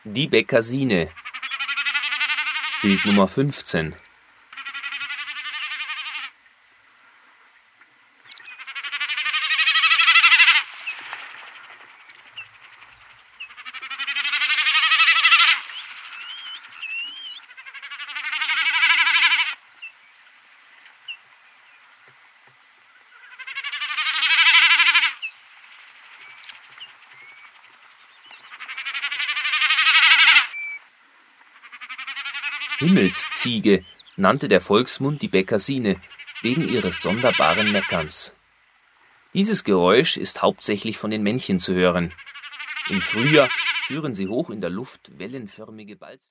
Die Bekassine. Bild Nummer 15. Himmelsziege nannte der Volksmund die Bekassine wegen ihres sonderbaren Meckerns. Dieses Geräusch ist hauptsächlich von den Männchen zu hören. Im Frühjahr führen sie hoch in der Luft wellenförmige Balz.